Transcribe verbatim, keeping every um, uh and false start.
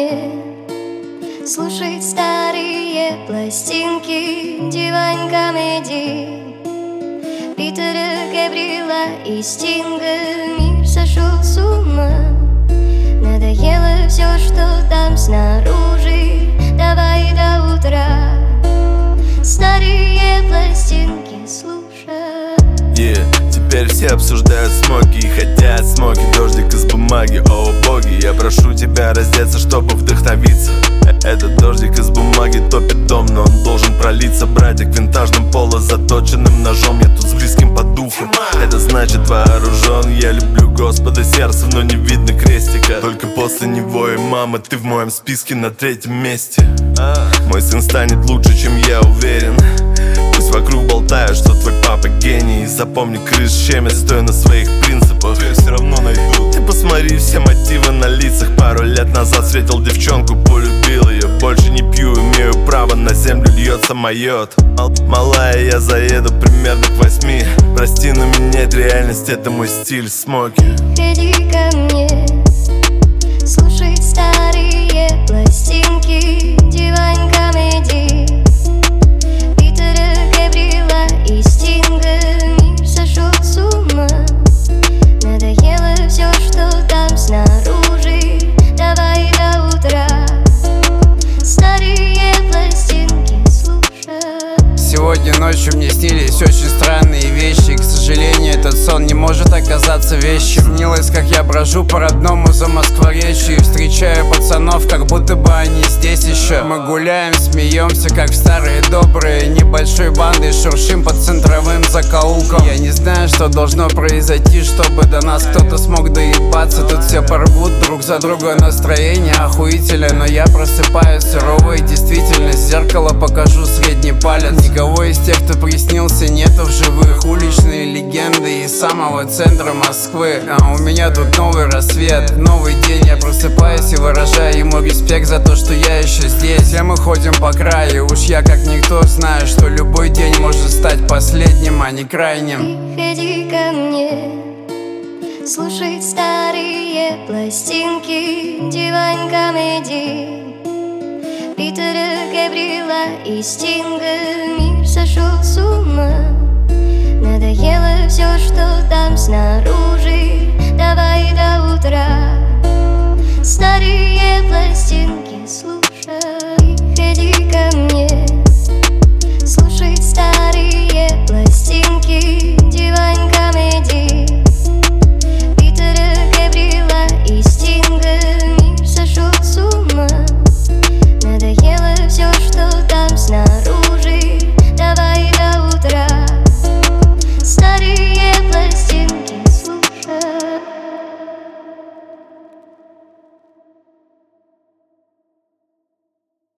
мне слушать старые пластинки, Дивайн Комеди, Питера Габриэла и Стинга. Мир сошел с ума, надоело все, что там снаружи. Давай до утра старые пластинки слушай. Yeah. Теперь все обсуждают смоки и хотят смоки. Дождик из бумаги, о боги, я прошу тебя раздеться, чтобы вдохновиться. Этот дождик из бумаги топит дом, но он должен пролиться. Братик винтажным поло заточенным ножом, я тут с близким по духу. Это значит вооружен, я люблю Господа сердцем, но не видно крестика. Только после него и мама, ты в моем списке на третьем месте. Мой сын станет лучше, чем я уверен. Пусть вокруг болтают, что твой папа гений. Запомни, крыс щемят, стоя на своих принципах. Я все равно найду. Ты посмотри, все мотивы на лицах. Пару лет назад встретил девчонку, полюбил ее. Больше не пью, имею право, на землю льется майот. Малая, я заеду примерно к восьми. Прости, но менять реальность — это мой стиль. Смоки. Иди ко мне слушать старые пластинки, Дивайн Комеди, Питера Габриэла и Стинга. Мир сошел с ума, надоело все, что там снаружи. Давай до утра старые пластинки слушай. Сегодня ночью мне снились очень странные вещи, и, к сожалению, этот сон не может оказаться вещим. Снилось, как я брожу по родному Замоскворечью и встречаю пацанов, как будто бы они здесь еще. Мы гуляем, смеемся, как в старые добрые, небольшой бандой шуршим по центровым закоулкам. Я не знаю, что должно произойти, чтобы до нас кто-то смог доебаться. Тут все порвут друг за друга, настроение охуительное, но я просыпаюсь суровой действительность. В зеркало покажу средний палец. Никого из тех, кто приснился, нету в живых. Уличные легенды из самого центра Москвы. А у меня тут новый рассвет, новый день. Я просыпаюсь и выражаю ему респект за то, что я еще здесь. Все мы ходим по краю, уж я как никто знаю, что любой день может стать последним, а не крайним. Иди ко мне слушать старые пластинки, Дивайн Комеди, Питера Габриэла и Стинга. Мир сошел с ума, надоело все, что там снаружи. Давай до утра старые пластинки слушай.